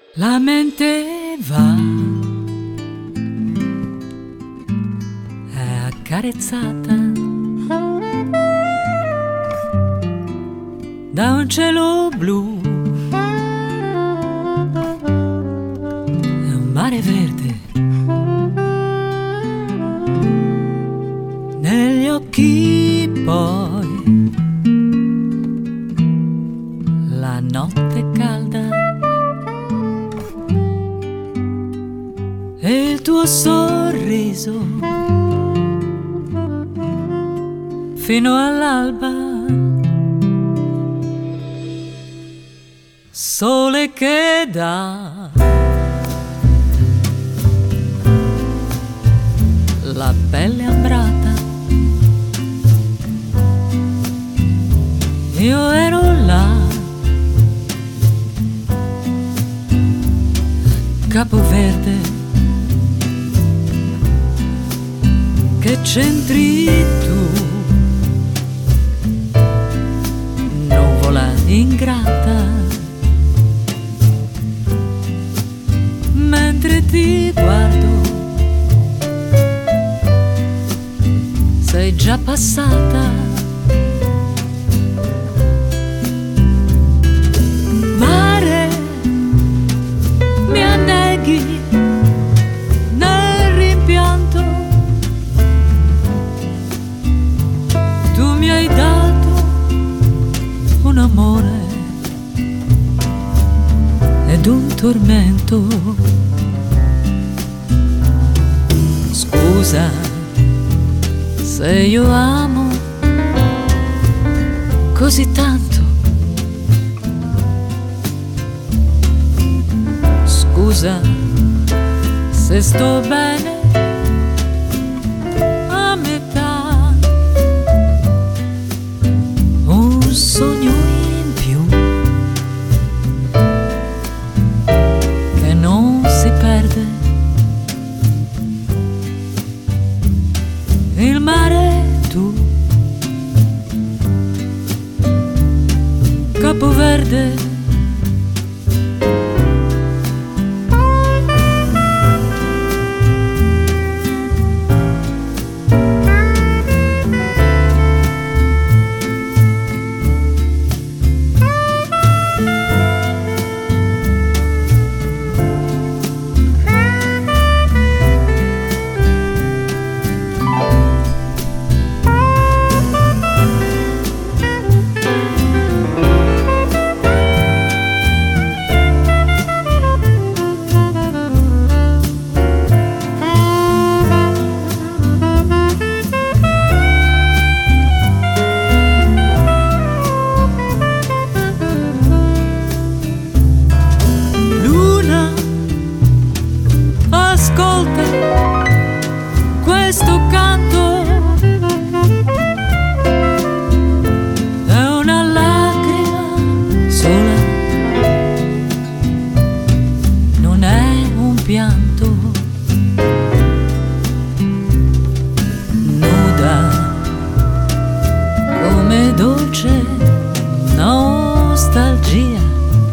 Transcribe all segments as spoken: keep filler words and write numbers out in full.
La mente va, è accarezzata da un cielo blu e un mare verde negli occhi, poi la notte calda e il tuo sorriso fino all'alba, sole che dà la pelle ambrata. Io ero là, Capoverde. Che c'entri tu, nuvola ingrata, mentre ti guardo sei già passata. Mare, mi anneghi nel rimpianto, tu mi hai dato un amore ed un tormento. Scusa se io amo così tanto, scusa se sto bene a metà, un sogno in più che non si perde. Il mare tu, Capoverde. Questo canto è una lacrima sola, non è un pianto. Nuda come dolce nostalgia,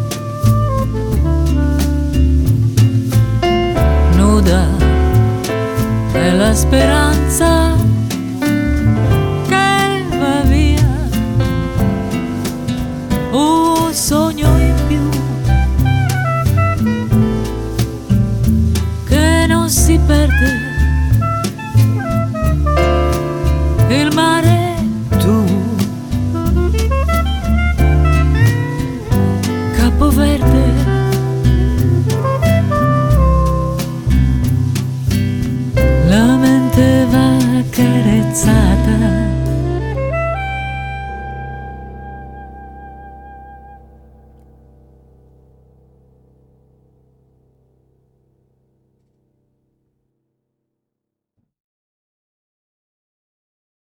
nuda è la speranza che va via, un sogno in più che non si perde. Il mare tu, Capoverde. La mente va accarezzata